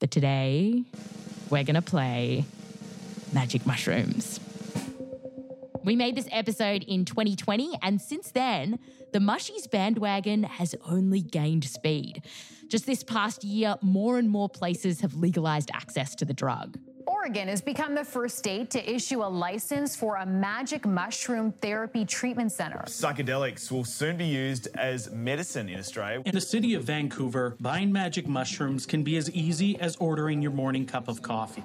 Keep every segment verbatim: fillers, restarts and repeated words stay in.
But today, we're going to play Magic Mushrooms. We made this episode in twenty twenty, and since then, the Mushies bandwagon has only gained speed. Just this past year, more and more places have legalized access to the drug. Oregon has become the first state to issue a license for a magic mushroom therapy treatment center. Psychedelics will soon be used as medicine in Australia. In the city of Vancouver, buying magic mushrooms can be as easy as ordering your morning cup of coffee.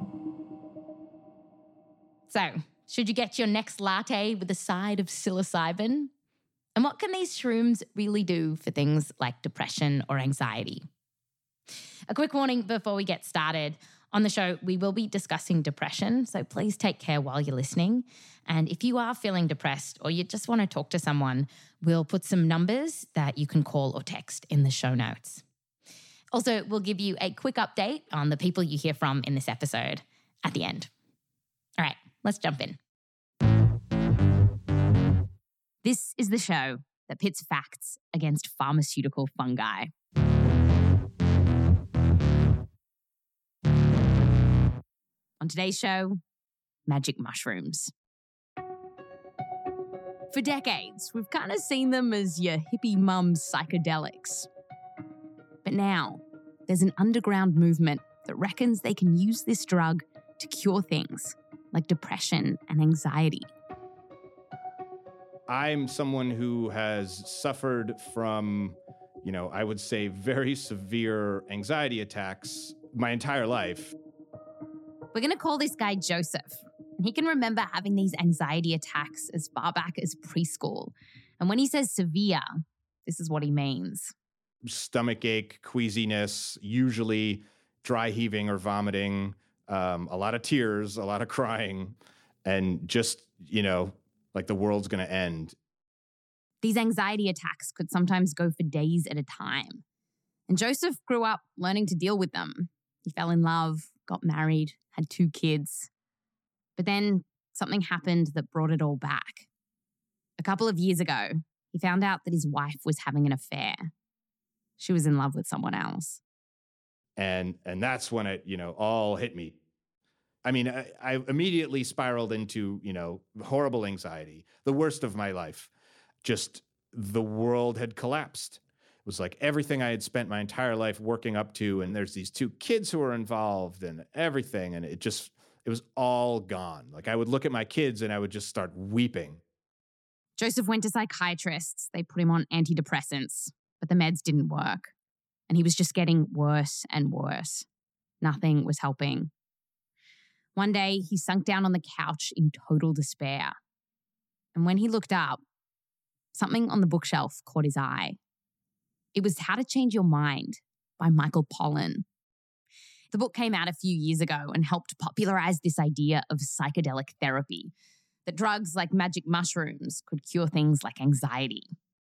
So, should you get your next latte with a side of psilocybin? And what can these shrooms really do for things like depression or anxiety? A quick warning before we get started. On the show, we will be discussing depression, so please take care while you're listening. And if you are feeling depressed or you just want to talk to someone, we'll put some numbers that you can call or text in the show notes. Also, we'll give you a quick update on the people you hear from in this episode at the end. All right, let's jump in. This is the show that pits facts against pharmaceutical fungi. On today's show, magic mushrooms. For decades, we've kind of seen them as your hippie mum's psychedelics. But now, there's an underground movement that reckons they can use this drug to cure things like depression and anxiety. I'm someone who has suffered from, you know, I would say very severe anxiety attacks my entire life. We're going to call this guy Joseph. And he can remember having these anxiety attacks as far back as preschool. And when he says severe, this is what he means. Stomach ache, queasiness, usually dry heaving or vomiting, um, a lot of tears, a lot of crying, and just, you know, like the world's going to end. These anxiety attacks could sometimes go for days at a time. And Joseph grew up learning to deal with them. He fell in love, got married, had two kids. But then something happened that brought it all back. A couple of years ago, he found out that his wife was having an affair. She was in love with someone else. And and that's when it, you know, all hit me. I mean, I, I immediately spiraled into, you know, horrible anxiety, the worst of my life. Just the world had collapsed. It was like everything I had spent my entire life working up to, and there's these two kids who are involved and everything, and it just, it was all gone. Like I would look at my kids and I would just start weeping. Joseph went to psychiatrists. They put him on antidepressants, but the meds didn't work. And he was just getting worse and worse. Nothing was helping. One day, he sunk down on the couch in total despair. And when he looked up, something on the bookshelf caught his eye. It was How to Change Your Mind by Michael Pollan. The book came out a few years ago and helped popularize this idea of psychedelic therapy, that drugs like magic mushrooms could cure things like anxiety.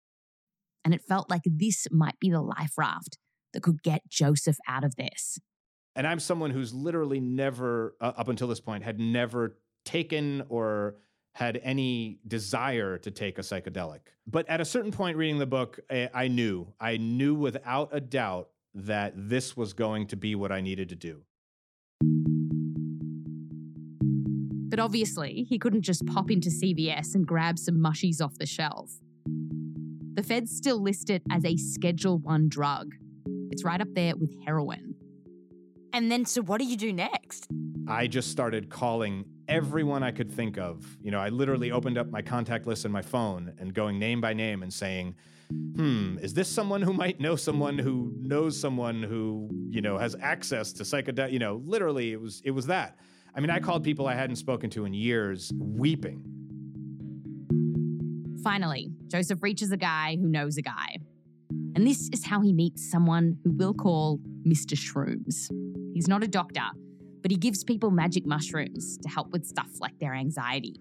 And it felt like this might be the life raft that could get Joseph out of this. And I'm someone who's literally never, uh, up until this point, had never taken or had any desire to take a psychedelic. But at a certain point reading the book, I, I knew, I knew without a doubt that this was going to be what I needed to do. But obviously, he couldn't just pop into C V S and grab some mushies off the shelf. The feds still list it as a Schedule One drug. It's right up there with heroin. And then, so what do you do next? I just started calling everyone I could think of. You know, I literally opened up my contact list in my phone and going name by name and saying, hmm, is this someone who might know someone who knows someone who, you know, has access to psychedelic? You know, literally it was, it was that. I mean, I called people I hadn't spoken to in years weeping. Finally, Joseph reaches a guy who knows a guy. And this is how he meets someone who we'll call Mister Shrooms. He's not a doctor, but he gives people magic mushrooms to help with stuff like their anxiety.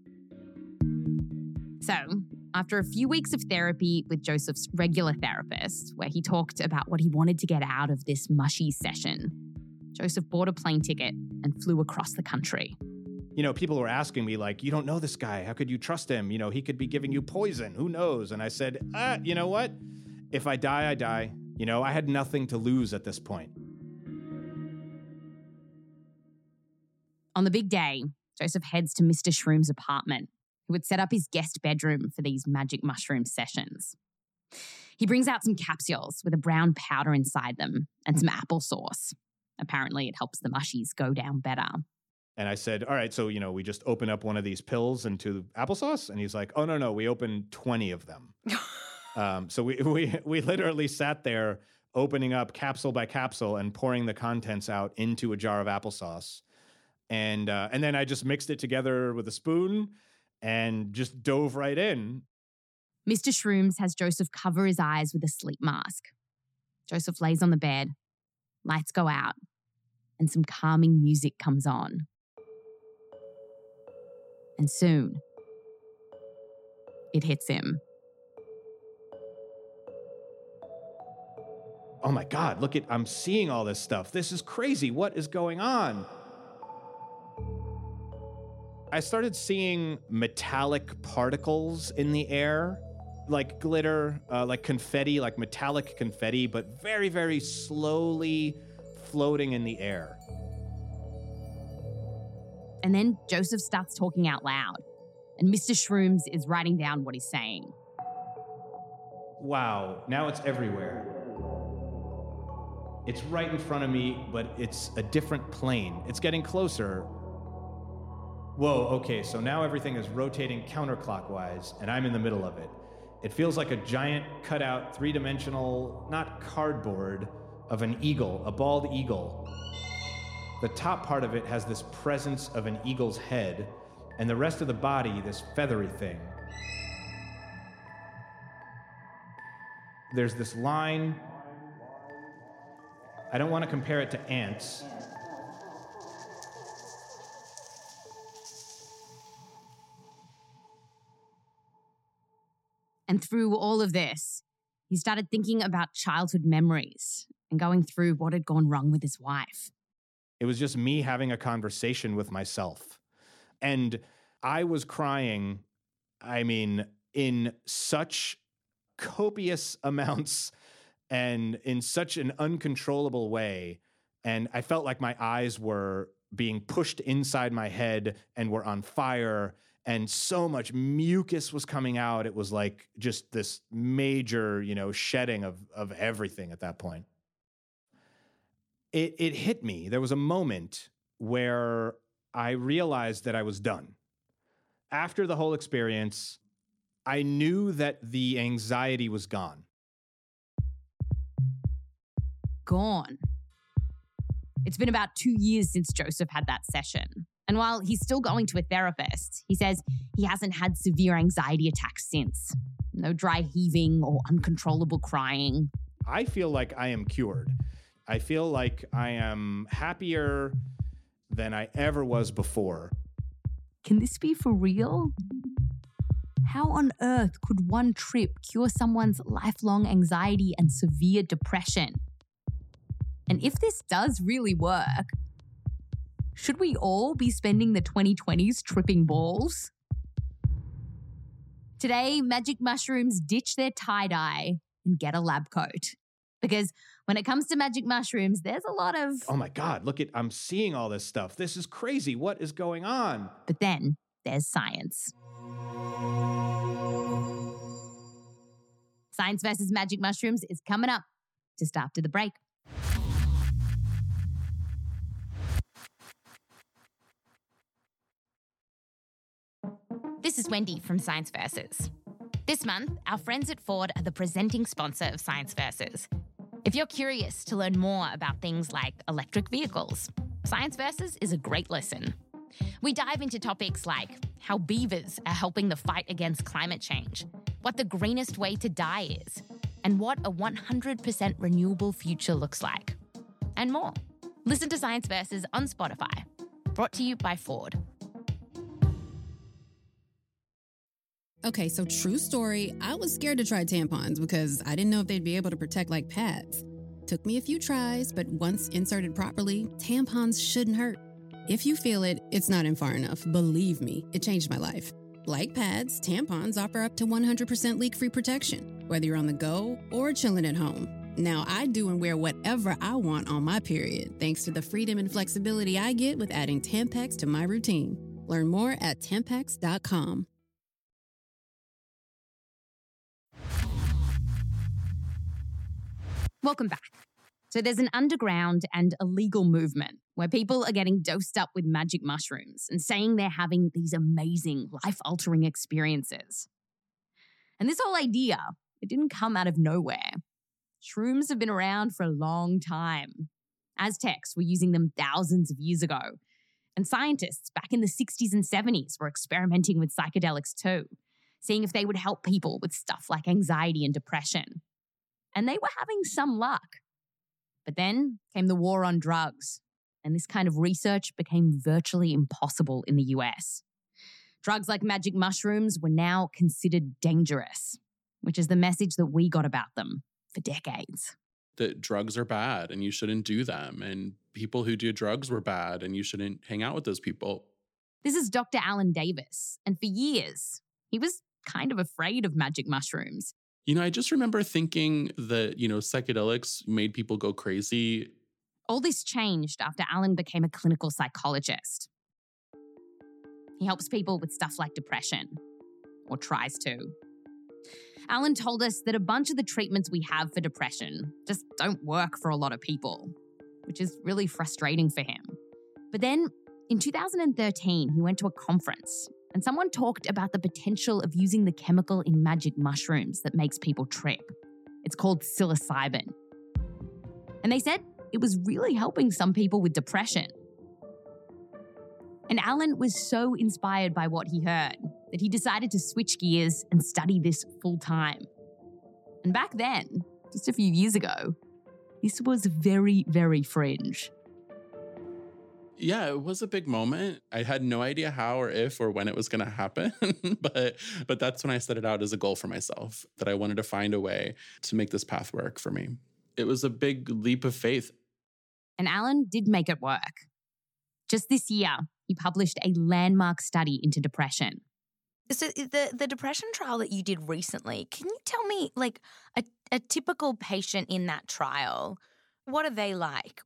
So, after a few weeks of therapy with Joseph's regular therapist, where he talked about what he wanted to get out of this mushy session, Joseph bought a plane ticket and flew across the country. You know, people were asking me, like, you don't know this guy. How could you trust him? You know, he could be giving you poison. Who knows? And I said, ah, you know what? If I die, I die. You know, I had nothing to lose at this point. On the big day, Joseph heads to Mister Shroom's apartment, who had set up his guest bedroom for these magic mushroom sessions. He brings out some capsules with a brown powder inside them and some applesauce. Apparently, it helps the mushies go down better. And I said, all right, so, you know, we just open up one of these pills into applesauce? And he's like, oh, no, no, we opened twenty of them. um, so we, we, we literally sat there opening up capsule by capsule and pouring the contents out into a jar of applesauce. And, uh, and then I just mixed it together with a spoon and just dove right in. Mister Shrooms has Joseph cover his eyes with a sleep mask. Joseph lays on the bed, lights go out, and some calming music comes on. And soon, it hits him. Oh my God, look at, I'm seeing all this stuff. This is crazy. What is going on? I started seeing metallic particles in the air, like glitter, uh, like confetti, like metallic confetti, but very, very slowly floating in the air. And then Joseph starts talking out loud, and Mister Shrooms is writing down what he's saying. Wow, now it's everywhere. It's right in front of me, but it's a different plane. It's getting closer. Whoa, okay, so now everything is rotating counterclockwise, and I'm in the middle of it. It feels like a giant cutout, three-dimensional, not cardboard, of an eagle, a bald eagle. The top part of it has this presence of an eagle's head, and the rest of the body, this feathery thing. There's this line. I don't want to compare it to ants. And through all of this, he started thinking about childhood memories and going through what had gone wrong with his wife. It was just me having a conversation with myself. And I was crying, I mean, in such copious amounts and in such an uncontrollable way. And I felt like my eyes were being pushed inside my head and were on fire. And so much mucus was coming out. It was like just this major, you know, shedding of, of everything at that point. It, it hit me. There was a moment where I realized that I was done. After the whole experience, I knew that the anxiety was gone. Gone. It's been about two years since Joseph had that session. And while he's still going to a therapist, he says he hasn't had severe anxiety attacks since. No dry heaving or uncontrollable crying. I feel like I am cured. I feel like I am happier than I ever was before. Can this be for real? How on earth could one trip cure someone's lifelong anxiety and severe depression? And if this does really work, should we all be spending the twenty twenties tripping balls? Today, magic mushrooms ditch their tie-dye and get a lab coat. Because when it comes to magic mushrooms, there's a lot of... Oh my God, look at, I'm seeing all this stuff. This is crazy. What is going on? But then there's science. Science versus Magic Mushrooms is coming up just after the break. This is Wendy from Science Versus. This month, our friends at Ford are the presenting sponsor of Science Versus. If you're curious to learn more about things like electric vehicles, Science Versus is a great listen. We dive into topics like how beavers are helping the fight against climate change, what the greenest way to die is, and what a one hundred percent renewable future looks like, and more. Listen to Science Versus on Spotify. Brought to you by Ford. Okay, so true story, I was scared to try tampons because I didn't know if they'd be able to protect like pads. Took me a few tries, but once inserted properly, tampons shouldn't hurt. If you feel it, it's not in far enough. Believe me, it changed my life. Like pads, tampons offer up to one hundred percent leak-free protection, whether you're on the go or chilling at home. Now I do and wear whatever I want on my period, thanks to the freedom and flexibility I get with adding Tampax to my routine. Learn more at Tampax dot com. Welcome back. So there's an underground and illegal movement where people are getting dosed up with magic mushrooms and saying they're having these amazing, life-altering experiences. And this whole idea, it didn't come out of nowhere. Shrooms have been around for a long time. Aztecs were using them thousands of years ago. And scientists back in the sixties and seventies were experimenting with psychedelics too, seeing if they would help people with stuff like anxiety and depression. And they were having some luck. But then came the war on drugs, and this kind of research became virtually impossible in the U S. Drugs like magic mushrooms were now considered dangerous, which is the message that we got about them for decades. That drugs are bad and you shouldn't do them, and people who do drugs were bad and you shouldn't hang out with those people. This is Doctor Alan Davis, and for years, he was kind of afraid of magic mushrooms. You know, I just remember thinking that, you know, psychedelics made people go crazy. All this changed after Alan became a clinical psychologist. He helps people with stuff like depression, or tries to. Alan told us that a bunch of the treatments we have for depression just don't work for a lot of people, which is really frustrating for him. But then in two thousand thirteen, he went to a conference and someone talked about the potential of using the chemical in magic mushrooms that makes people trip. It's called psilocybin. And they said it was really helping some people with depression. And Alan was so inspired by what he heard that he decided to switch gears and study this full time. And back then, just a few years ago, this was very, very fringe. Yeah, it was a big moment. I had no idea how or if or when it was going to happen, but but that's when I set it out as a goal for myself, that I wanted to find a way to make this path work for me. It was a big leap of faith. And Alan did make it work. Just this year, he published a landmark study into depression. So the, the depression trial that you did recently, can you tell me, like, a, a typical patient in that trial, what are they like?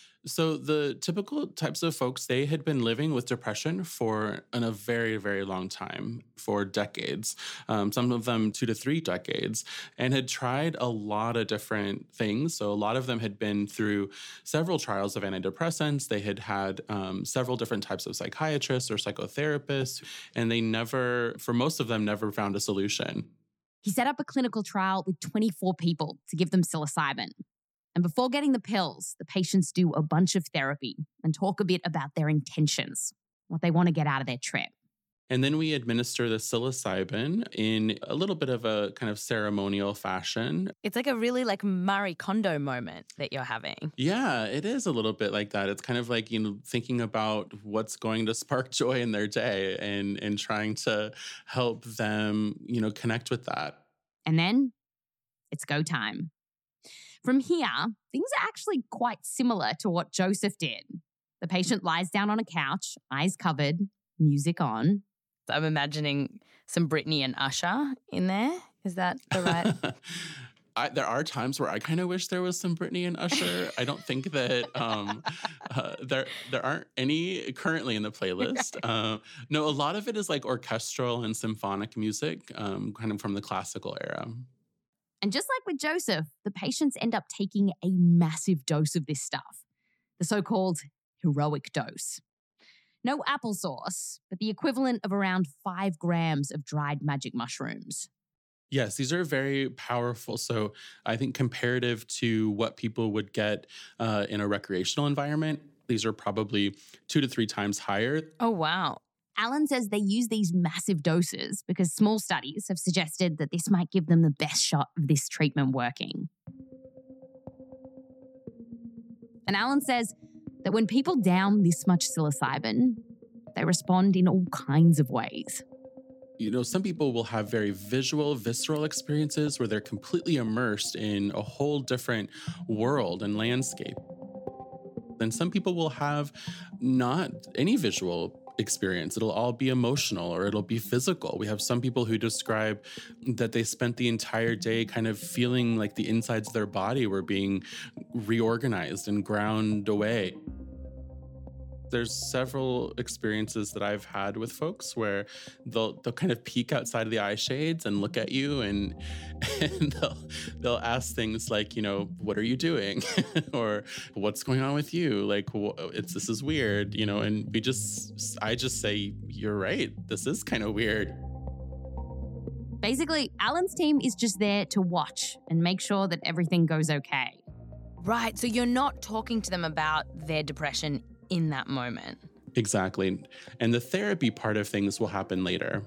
So the typical types of folks, they had been living with depression for in a very, very long time, for decades, um, some of them two to three decades, and had tried a lot of different things. So a lot of them had been through several trials of antidepressants. They had had um, several different types of psychiatrists or psychotherapists, and they never, for most of them, never found a solution. He set up a clinical trial with twenty-four people to give them psilocybin. And before getting the pills, the patients do a bunch of therapy and talk a bit about their intentions, what they want to get out of their trip. And then we administer the psilocybin in a little bit of a kind of ceremonial fashion. It's like a really like Marie Kondo moment that you're having. Yeah, it is a little bit like that. It's kind of like, you know, thinking about what's going to spark joy in their day and, and trying to help them, you know, connect with that. And then it's go time. From here, things are actually quite similar to what Joseph did. The patient lies down on a couch, eyes covered, music on. I'm imagining some Britney and Usher in there. Is that the right? I, there are times where I kind of wish there was some Britney and Usher. I don't think that um, uh, there there aren't any currently in the playlist. Uh, no, a lot of it is like orchestral and symphonic music, um, kind of from the classical era. And just like with Joseph, the patients end up taking a massive dose of this stuff, the so-called heroic dose. No applesauce, but the equivalent of around five grams of dried magic mushrooms. Yes, these are very powerful. So I think comparative to what people would get uh, in a recreational environment, these are probably two to three times higher. Oh, wow. Alan says they use these massive doses because small studies have suggested that this might give them the best shot of this treatment working. And Alan says that when people down this much psilocybin, they respond in all kinds of ways. You know, some people will have very visual, visceral experiences where they're completely immersed in a whole different world and landscape. And some people will have not any visual experience. It'll all be emotional or it'll be physical. We have some people who describe that they spent the entire day kind of feeling like the insides of their body were being reorganized and ground away. There's several experiences that I've had with folks where they'll they'll kind of peek outside of the eye shades and look at you, and and they'll they'll ask things like, you know, what are you doing, or what's going on with you? Like, it's this is weird, you know. And we just I just say, you're right, this is kind of weird. Basically, Alan's team is just there to watch and make sure that everything goes okay. Right. So you're not talking to them about their depression in that moment. Exactly. And the therapy part of things will happen later.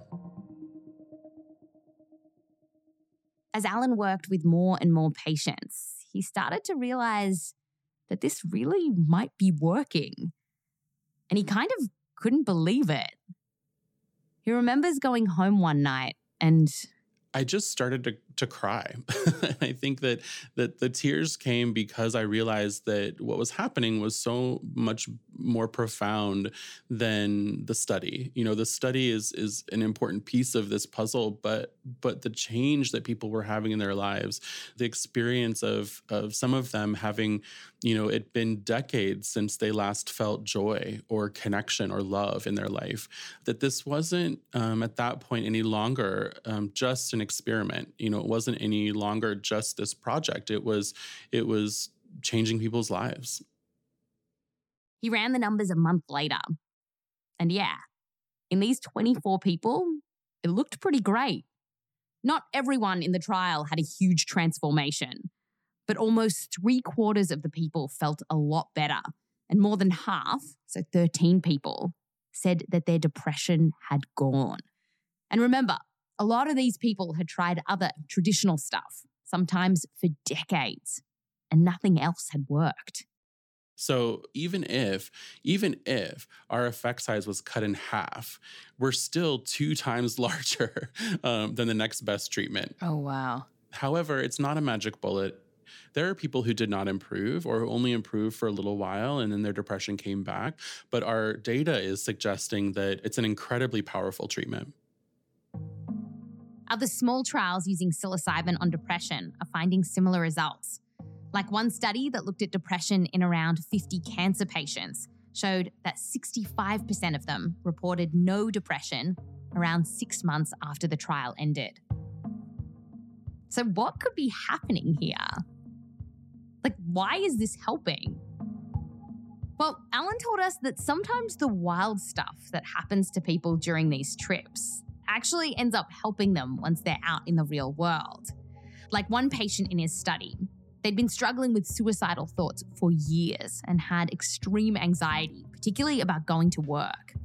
As Alan worked with more and more patients, he started to realize that this really might be working. And he kind of couldn't believe it. He remembers going home one night and I just started to, to cry. I think that, that the tears came because I realized that what was happening was so much more profound than the study. You know, the study is is an important piece of this puzzle, but but the change that people were having in their lives, the experience of of some of them having, you know, it been decades since they last felt joy or connection or love in their life, that this wasn't um, at that point any longer um, just an experiment. You know, it wasn't any longer just this project. It was it was changing people's lives. He ran the numbers a month later. And yeah, in these twenty-four people, it looked pretty great. Not everyone in the trial had a huge transformation, but almost three quarters of the people felt a lot better. And more than half, so thirteen people, said that their depression had gone. And remember, a lot of these people had tried other traditional stuff, sometimes for decades, and nothing else had worked. So even if, even if our effect size was cut in half, we're still two times larger um, than the next best treatment. Oh, wow. However, it's not a magic bullet. There are people who did not improve or who only improved for a little while and then their depression came back. But our data is suggesting that it's an incredibly powerful treatment. Other small trials using psilocybin on depression are finding similar results. Like one study that looked at depression in around fifty cancer patients showed that sixty-five percent of them reported no depression around six months after the trial ended. So what could be happening here? Like, why is this helping? Well, Alan told us that sometimes the wild stuff that happens to people during these trips actually ends up helping them once they're out in the real world. Like one patient in his study, they'd been struggling with suicidal thoughts for years and had extreme anxiety, particularly about going to work.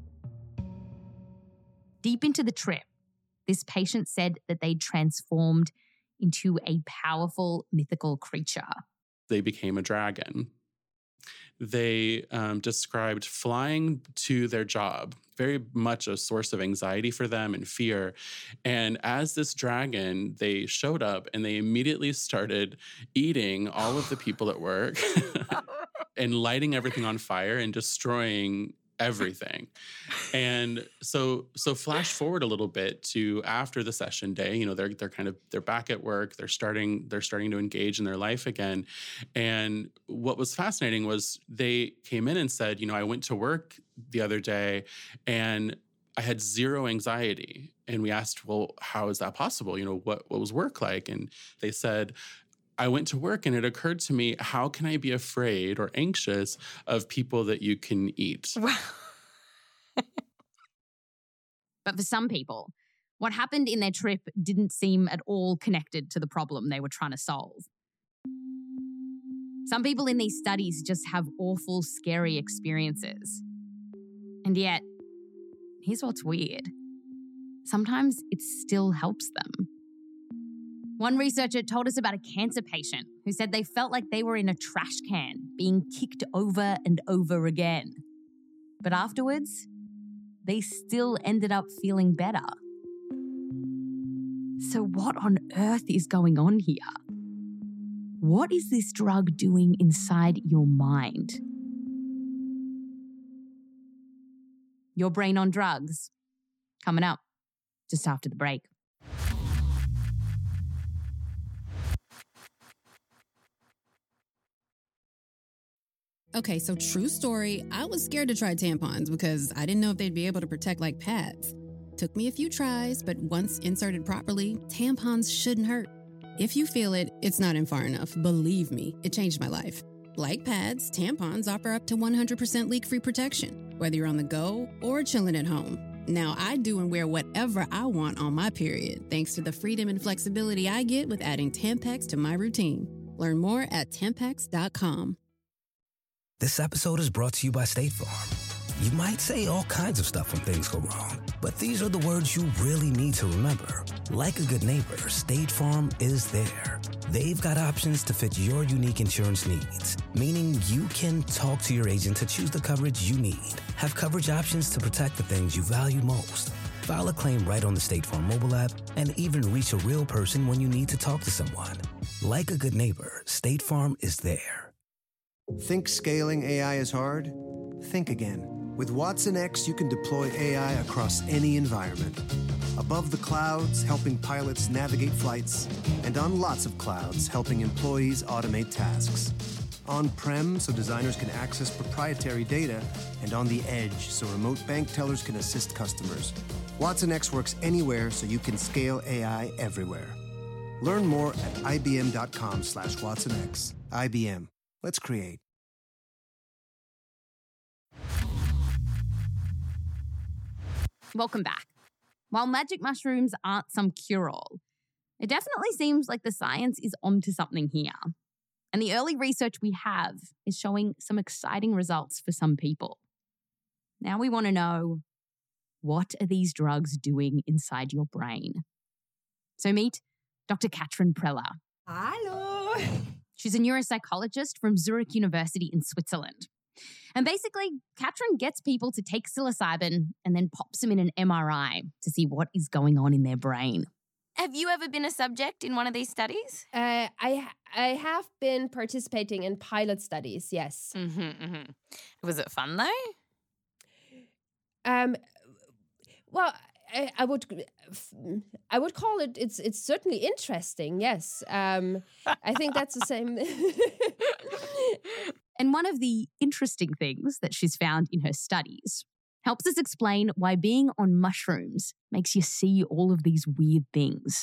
Deep into the trip, this patient said that they'd transformed into a powerful mythical creature. They became a dragon. They um, described flying to their job, very much a source of anxiety for them and fear. And as this dragon, they showed up and they immediately started eating all of the people at work and lighting everything on fire and destroying everything. And so so flash forward a little bit to after the session day, you know, they're they're kind of they're back at work, they're starting they're starting to engage in their life again. And what was fascinating was they came in and said, you know, I went to work the other day and I had zero anxiety. And we asked, well, how is that possible? You know, what what was work like? And they said, I went to work and it occurred to me, how can I be afraid or anxious of people that you can eat? But for some people, what happened in their trip didn't seem at all connected to the problem they were trying to solve. Some people in these studies just have awful, scary experiences. And yet, here's what's weird. Sometimes it still helps them. One researcher told us about a cancer patient who said they felt like they were in a trash can, being kicked over and over again. But afterwards, they still ended up feeling better. So what on earth is going on here? What is this drug doing inside your mind? Your Brain on Drugs. Coming up just after the break. Okay, so true story, I was scared to try tampons because I didn't know if they'd be able to protect like pads. Took me a few tries, but once inserted properly, tampons shouldn't hurt. If you feel it, it's not in far enough. Believe me, it changed my life. Like pads, tampons offer up to one hundred percent leak-free protection, whether you're on the go or chilling at home. Now, I do and wear whatever I want on my period, thanks to the freedom and flexibility I get with adding Tampax to my routine. Learn more at Tampax dot com. This episode is brought to you by State Farm. You might say all kinds of stuff when things go wrong, but these are the words you really need to remember. Like a good neighbor, State Farm is there. They've got options to fit your unique insurance needs, meaning you can talk to your agent to choose the coverage you need, have coverage options to protect the things you value most, file a claim right on the State Farm mobile app, and even reach a real person when you need to talk to someone. Like a good neighbor, State Farm is there. Think scaling A I is hard? Think again. With Watson X, you can deploy A I across any environment. Above the clouds, helping pilots navigate flights, and on lots of clouds, helping employees automate tasks. On-prem, so designers can access proprietary data, and on the edge, so remote bank tellers can assist customers. Watson X works anywhere, so you can scale A I everywhere. Learn more at ibm.com slash watsonx. I B M. Let's create. Welcome back. While magic mushrooms aren't some cure-all, it definitely seems like the science is onto something here. And the early research we have is showing some exciting results for some people. Now we want to know, what are these drugs doing inside your brain? So meet Doctor Katrin Preller. Hello. She's a neuropsychologist from Zurich University in Switzerland. And basically, Katrin gets people to take psilocybin and then pops them in an M R I to see what is going on in their brain. Have you ever been a subject in one of these studies? Uh, I I have been participating in pilot studies, yes. Mm-hmm, mm-hmm. Was it fun, though? Um, well, I, I would I would call it, it's it's certainly interesting, yes. Um, I think that's the same. And one of the interesting things that she's found in her studies helps us explain why being on mushrooms makes you see all of these weird things.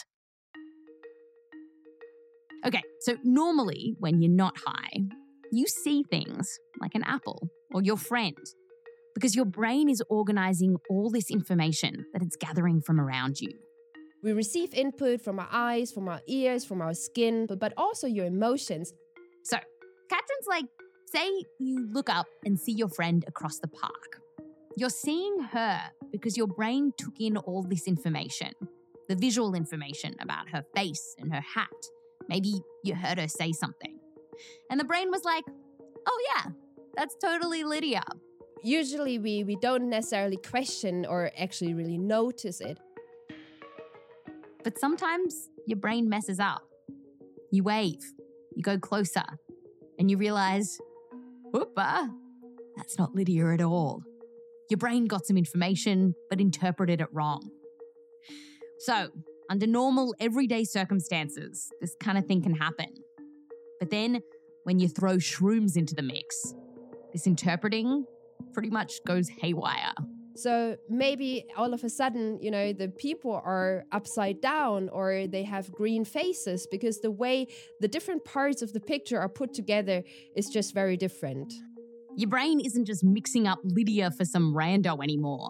Okay, so normally when you're not high, you see things like an apple or your friend because your brain is organizing all this information that it's gathering from around you. We receive input from our eyes, from our ears, from our skin, but, but also your emotions. So, Katrin's like, say you look up and see your friend across the park. You're seeing her because your brain took in all this information, the visual information about her face and her hat. Maybe you heard her say something. And the brain was like, oh yeah, that's totally Lydia. Usually we, we don't necessarily question or actually really notice it. But sometimes your brain messes up. You wave, you go closer, and you realize, whoopa, that's not Lydia at all. Your brain got some information, but interpreted it wrong. So, under normal, everyday circumstances, this kind of thing can happen. But then, when you throw shrooms into the mix, this interpreting pretty much goes haywire. So maybe all of a sudden, you know, the people are upside down or they have green faces because the way the different parts of the picture are put together is just very different. Your brain isn't just mixing up Lydia for some rando anymore.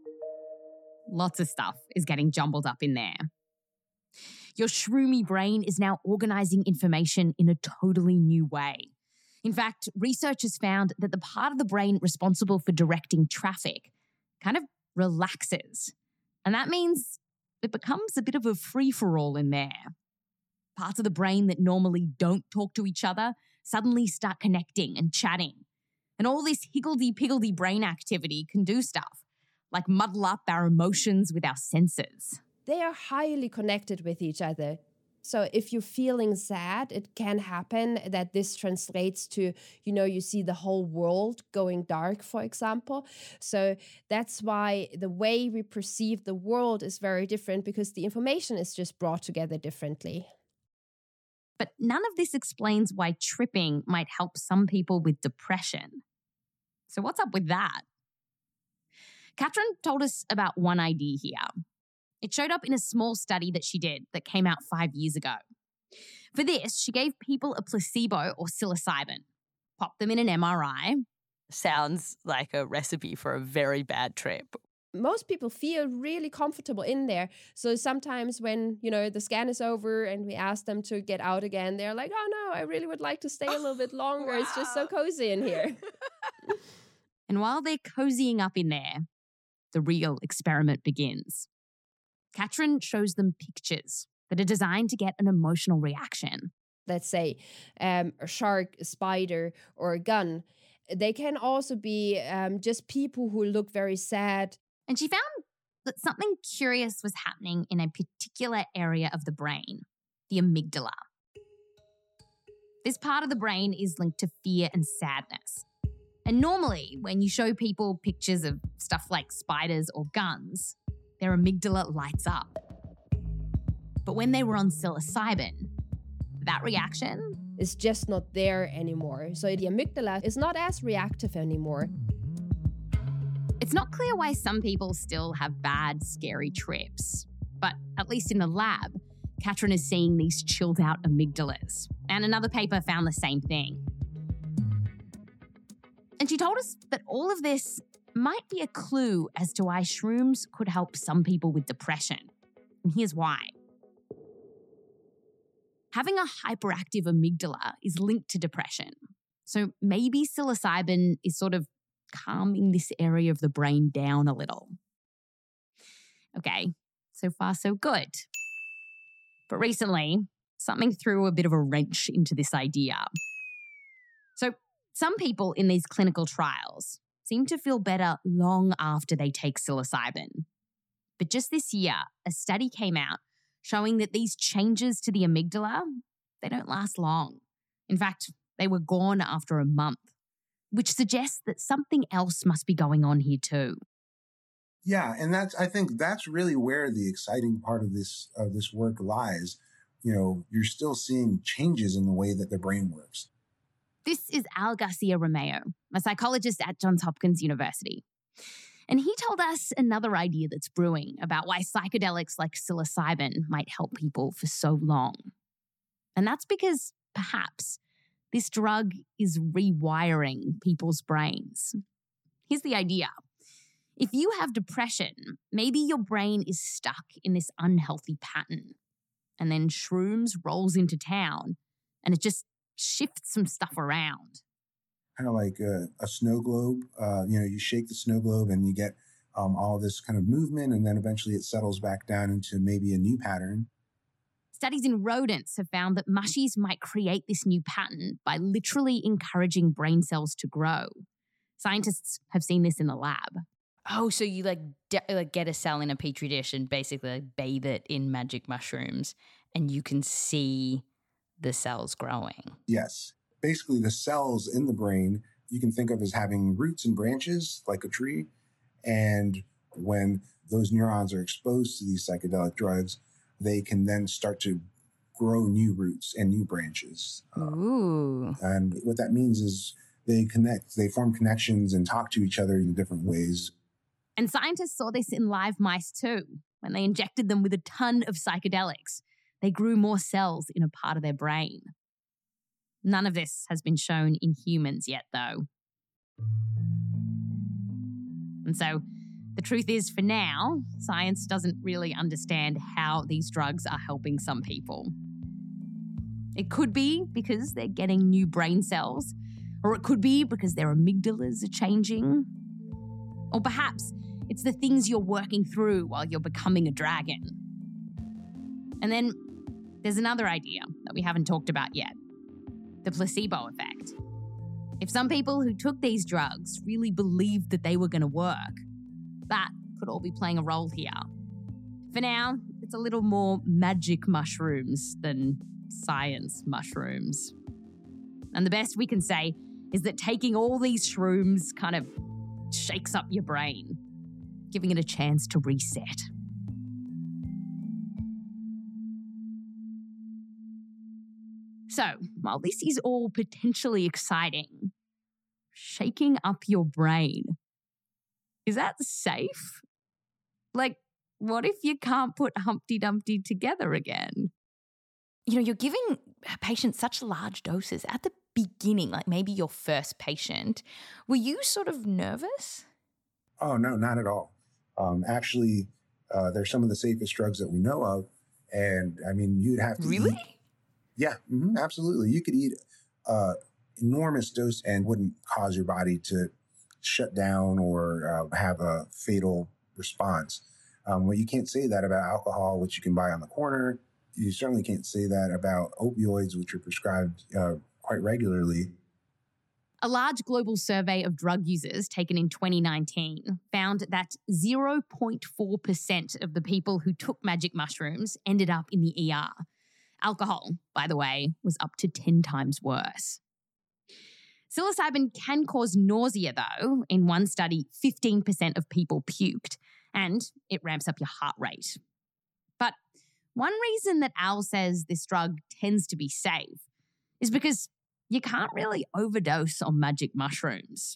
Lots of stuff is getting jumbled up in there. Your shroomy brain is now organizing information in a totally new way. In fact, researchers found that the part of the brain responsible for directing traffic kind of relaxes. And that means it becomes a bit of a free-for-all in there. Parts of the brain that normally don't talk to each other suddenly start connecting and chatting. And all this higgledy-piggledy brain activity can do stuff, like muddle up our emotions with our senses. They are highly connected with each other. So if you're feeling sad, it can happen that this translates to, you know, you see the whole world going dark, for example. So that's why the way we perceive the world is very different, because the information is just brought together differently. But none of this explains why tripping might help some people with depression. So what's up with that? Katrin told us about one idea here. It showed up in a small study that she did that came out five years ago. For this, she gave people a placebo or psilocybin, popped them in an M R I. Sounds like a recipe for a very bad trip. Most people feel really comfortable in there. So sometimes when, you know, the scan is over and we ask them to get out again, they're like, oh no, I really would like to stay a little bit longer. Wow. It's just so cozy in here. And while they're cozying up in there, the real experiment begins. Katrin shows them pictures that are designed to get an emotional reaction. Let's say um, a shark, a spider, or a gun. They can also be um, just people who look very sad. And she found that something curious was happening in a particular area of the brain, the amygdala. This part of the brain is linked to fear and sadness. And normally, when you show people pictures of stuff like spiders or guns, their amygdala lights up. But when they were on psilocybin, that reaction is just not there anymore. So the amygdala is not as reactive anymore. It's not clear why some people still have bad, scary trips. But at least in the lab, Katrin is seeing these chilled out amygdalas. And another paper found the same thing. And she told us that all of this might be a clue as to why shrooms could help some people with depression. And here's why. Having a hyperactive amygdala is linked to depression. So maybe psilocybin is sort of calming this area of the brain down a little. Okay, so far so good. But recently, something threw a bit of a wrench into this idea. So some people in these clinical trials seem to feel better long after they take psilocybin. But just this year, a study came out showing that these changes to the amygdala, they don't last long. In fact, they were gone after a month, which suggests that something else must be going on here too. Yeah, and that's I think that's really where the exciting part of this of this work lies. You know, you're still seeing changes in the way that the brain works. This is Al Garcia Romeo, a psychologist at Johns Hopkins University. And he told us another idea that's brewing about why psychedelics like psilocybin might help people for so long. And that's because, perhaps, this drug is rewiring people's brains. Here's the idea. If you have depression, maybe your brain is stuck in this unhealthy pattern. And then shrooms rolls into town and it just shifts some stuff around. Kind of like a, a snow globe. Uh, you know, you shake the snow globe and you get um, all this kind of movement, and then eventually it settles back down into maybe a new pattern. Studies in rodents have found that mushies might create this new pattern by literally encouraging brain cells to grow. Scientists have seen this in the lab. Oh, so you like de- like get a cell in a petri dish and basically like bathe it in magic mushrooms, and you can see the cells growing. Yes. Basically, the cells in the brain, you can think of as having roots and branches like a tree. And when those neurons are exposed to these psychedelic drugs, they can then start to grow new roots and new branches. Ooh. And what that means is they connect, they form connections and talk to each other in different ways. And scientists saw this in live mice too. When they injected them with a ton of psychedelics, they grew more cells in a part of their brain. None of this has been shown in humans yet, though. And so the truth is, for now, science doesn't really understand how these drugs are helping some people. It could be because they're getting new brain cells, or it could be because their amygdalas are changing. Or perhaps it's the things you're working through while you're becoming a dragon. And then there's another idea that we haven't talked about yet. The placebo effect. If some people who took these drugs really believed that they were going to work, that could all be playing a role here. For now, it's it's a little more magic mushrooms than science mushrooms. And the best we can say is that taking all these shrooms kind of shakes up your brain, giving it a chance to reset. So, while this is all potentially exciting, shaking up your brain, is that safe? Like, what if you can't put Humpty Dumpty together again? You know, you're giving patients such large doses at the beginning, like maybe your first patient. Were you sort of nervous? Oh, no, not at all. Um, actually, uh, they're some of the safest drugs that we know of. And I mean, you'd have to Really? eat. Yeah, mm-hmm, absolutely. You could eat uh, enormous dose and wouldn't cause your body to shut down or uh, have a fatal response. Um, well, you can't say that about alcohol, which you can buy on the corner. You certainly can't say that about opioids, which are prescribed uh, quite regularly. A large global survey of drug users taken in twenty nineteen found that zero point four percent of the people who took magic mushrooms ended up in the E R. Alcohol, by the way, was up to ten times worse. Psilocybin can cause nausea, though. In one study, fifteen percent of people puked, and it ramps up your heart rate. But one reason that Al says this drug tends to be safe is because you can't really overdose on magic mushrooms.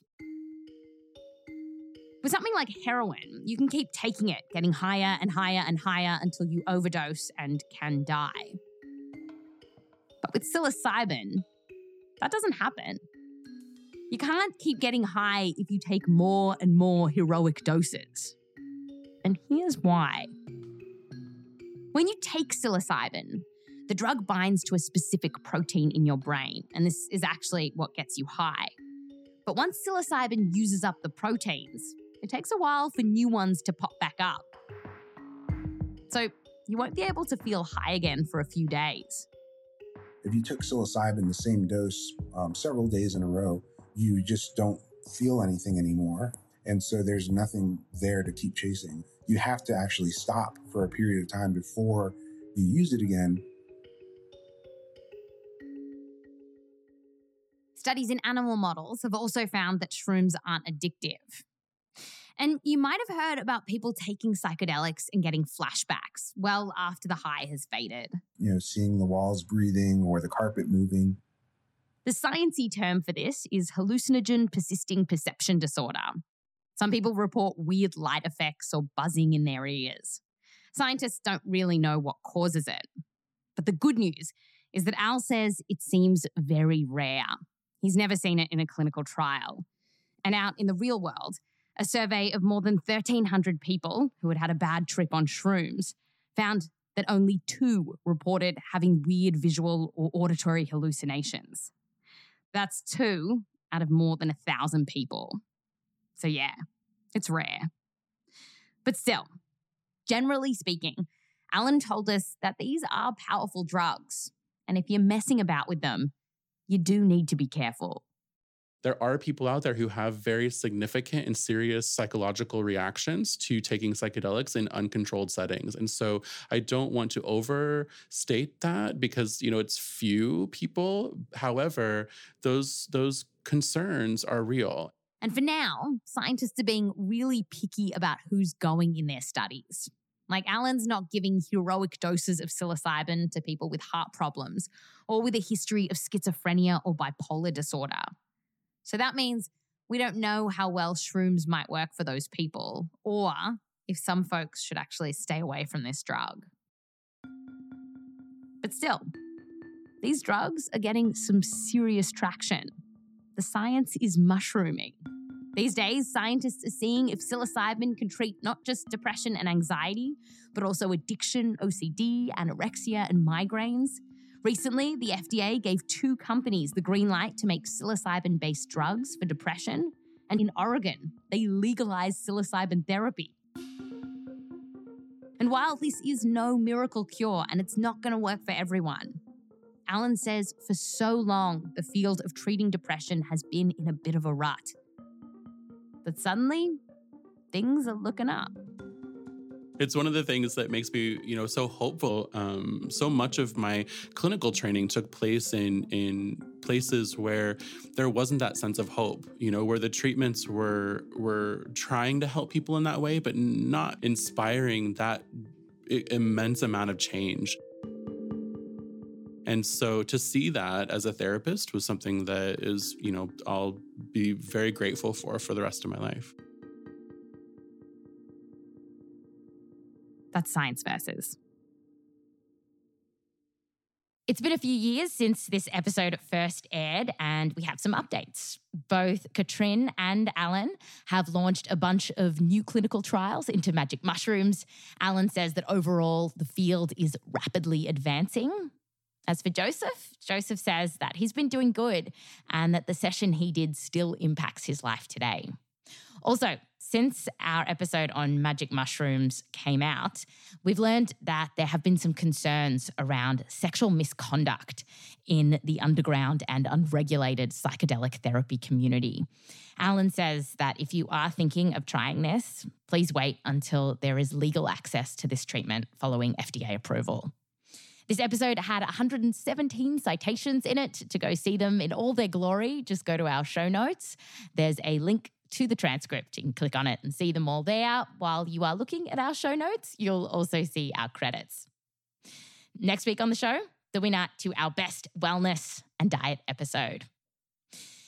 With something like heroin, you can keep taking it, getting higher and higher and higher until you overdose and can die. But with psilocybin, that doesn't happen. You can't keep getting high if you take more and more heroic doses. And here's why. When you take psilocybin, the drug binds to a specific protein in your brain, and this is actually what gets you high. But once psilocybin uses up the proteins, it takes a while for new ones to pop back up. So you won't be able to feel high again for a few days. If you took psilocybin the same dose um, several days in a row, you just don't feel anything anymore. And so there's nothing there to keep chasing. You have to actually stop for a period of time before you use it again. Studies in animal models have also found that shrooms aren't addictive. And you might have heard about people taking psychedelics and getting flashbacks well after the high has faded. You know, seeing the walls breathing or the carpet moving. The sciencey term for this is hallucinogen persisting perception disorder. Some people report weird light effects or buzzing in their ears. Scientists don't really know what causes it. But the good news is that Al says it seems very rare. He's never seen it in a clinical trial. And out in the real world, a survey of more than thirteen hundred people who had had a bad trip on shrooms found that only two reported having weird visual or auditory hallucinations. That's two out of more than a thousand people. So yeah, it's rare. But still, generally speaking, Alan told us that these are powerful drugs. And if you're messing about with them, you do need to be careful. There are people out there who have very significant and serious psychological reactions to taking psychedelics in uncontrolled settings. And so I don't want to overstate that because, you know, it's few people. However, those, those concerns are real. And for now, scientists are being really picky about who's going in their studies. Like Alan's not giving heroic doses of psilocybin to people with heart problems or with a history of schizophrenia or bipolar disorder. So that means we don't know how well shrooms might work for those people or if some folks should actually stay away from this drug. But still, these drugs are getting some serious traction. The science is mushrooming. These days, scientists are seeing if psilocybin can treat not just depression and anxiety, but also addiction, O C D, anorexia, and migraines. Recently, the F D A gave two companies the green light to make psilocybin-based drugs for depression. And in Oregon, they legalized psilocybin therapy. And while this is no miracle cure and it's not going to work for everyone, Alan says for so long, the field of treating depression has been in a bit of a rut. But suddenly, things are looking up. It's one of the things that makes me, you know, so hopeful. Um, so much of my clinical training took place in in places where there wasn't that sense of hope, you know, where the treatments were were trying to help people in that way, but not inspiring that immense amount of change. And so to see that as a therapist was something that is, you know, I'll be very grateful for for the rest of my life. That's Science Versus. It's been a few years since this episode first aired, and we have some updates. Both Katrin and Alan have launched a bunch of new clinical trials into magic mushrooms. Alan says that overall the field is rapidly advancing. As for Joseph, Joseph says that he's been doing good and that the session he did still impacts his life today. Also, since our episode on magic mushrooms came out, we've learned that there have been some concerns around sexual misconduct in the underground and unregulated psychedelic therapy community. Alan says that if you are thinking of trying this, please wait until there is legal access to this treatment following F D A approval. This episode had one hundred seventeen citations in it. To go see them in all their glory, just go to our show notes. There's a link to the transcript. You can click on it and see them all there. While you are looking at our show notes, you'll also see our credits. Next week on the show, the winner to our best wellness and diet episode.